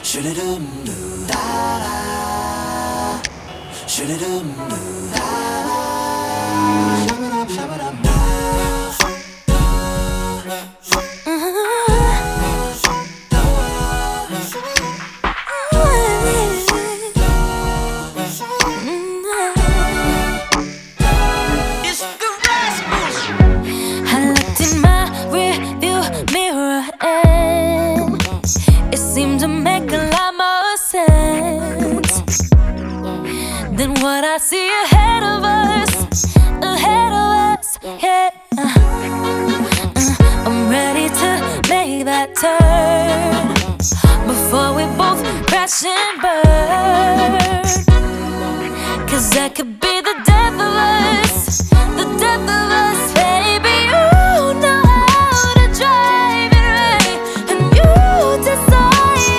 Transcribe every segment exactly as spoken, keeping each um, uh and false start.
Shoo-da-dum-doo, da-da. Shoo-da-dum-doo, da-da. Shabba-dum, shabba-dum, seemed to make a lot more sense than what I see ahead of us, ahead of us, yeah. uh, I'm ready to make that turn before we both crash and burn, 'cause that could be the death of us, the death of us, baby. You know how to drive it right, and you decide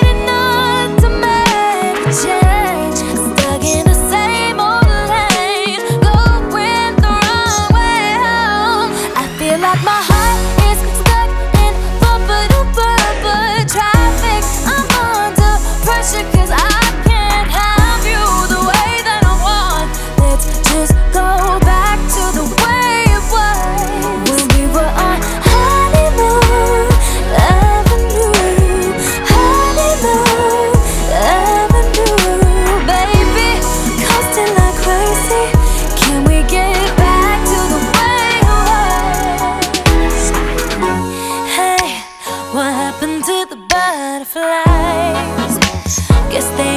like my heart is stuck in bumper-to-bumper traffic. I'm under pressure 'cause I can't have you the way that I want. Let's just go back to the way it was when we were on honeymoon avenue, honeymoon avenue, baby. Coasting like crazy. Can we get back to the way it was? What happened to the butterflies? Guess they